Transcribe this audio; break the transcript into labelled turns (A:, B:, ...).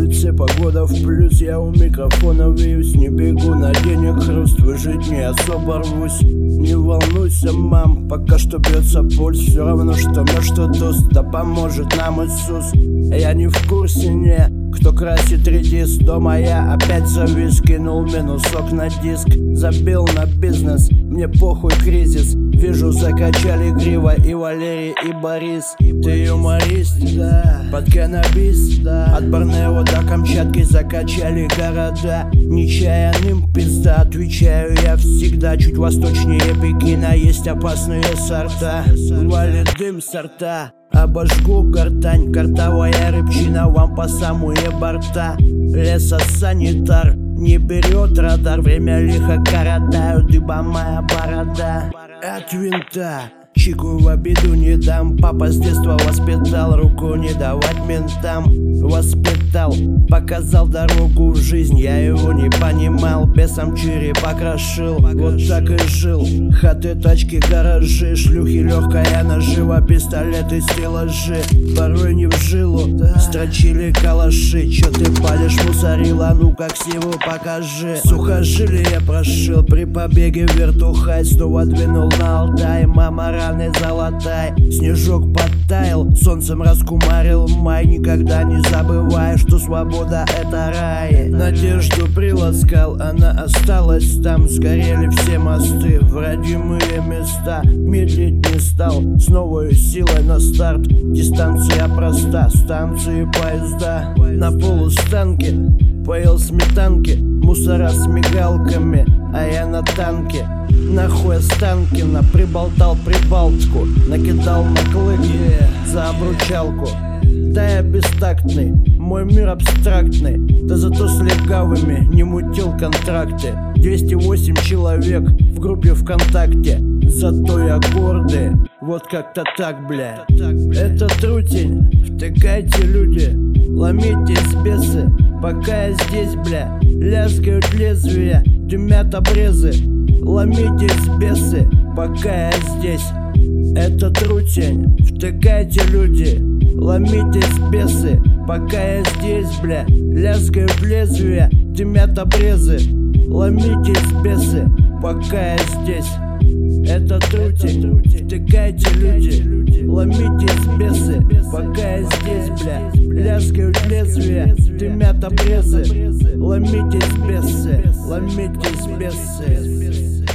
A: улице погода в плюс, я у микрофона вьюсь. Не бегу на денег хруст, выжить не особо рвусь. Не волнуйся, мам, пока что бьется пульс. Все равно, что мед, что тост, да поможет нам Иисус. Я не в курсе, не, кто красит редис. Дома я опять завис, кинул минусок на диск. Забил на бизнес, мне похуй кризис. Вижу, закачали Грива и Валерий, и Борис. Ты юморист, да, под каннабис, да. От Борнео до Камчатки закачали города. Нечаянным пизда, отвечаю я всегда. Чуть восточнее Пекина есть опасные сорта. Валит дым сорта, обожгу гортань. Картовая рыбчина вам по самые борта. Лесосанитар не берет радар. Время лихо коротаю, дыба моя борода. От винта чику в обиду не дам. Папа с детства воспитал, руку не давать ментам. Воспитал, показал дорогу в жизнь. Я его не понимал, бесом череп покрошил. Вот так и жил, хаты, тачки, гаражи. Шлюхи, легкая нажива, пистолеты, стеллажи. Порой не в жилу, строчили калаши. Чё ты палишь, мусорила, ну-ка ксиву покажи. Сухожилие прошил при побеге в вертухай. Снова двинул на Алтай, мама раны золотай. Снежок подтаял, солнцем раскумарил май. Никогда не забывай, что свобода — это рай. Надежду приласкал, она осталась там. Сгорели все мосты в родимые места. Медлить не стал, с новой силой на старт. Дистанция проста, станции поезда. На полустанке поел сметанки, мусора с мигалками, а я на танке. Нахуй Останкина, приболтал Прибалтику, накидал на клыки за обручалку. Да я бестактный, мой мир абстрактный. Да зато с легавыми не мутил контракты. 208 человек в группе ВКонтакте. Зато я гордый, вот как-то так, бля. Это трутень, втыкайте, люди. Ломитесь, бесы, пока я здесь, бля. Лязгают лезвия, дымят обрезы. Ломитесь, бесы, пока я здесь. Это трутень, втыкайте, люди. Ломитесь, бесы, пока я здесь, бля. Лязгают лезвия, дымят обрезы. Ломитесь, бесы, пока я здесь. Это трутень, втыкайте, люди. Ломитесь, бесы, пока я здесь, бля. Лязгают лезвия, дымят обрезы. Ломитесь, бесы, ломитесь, бесы.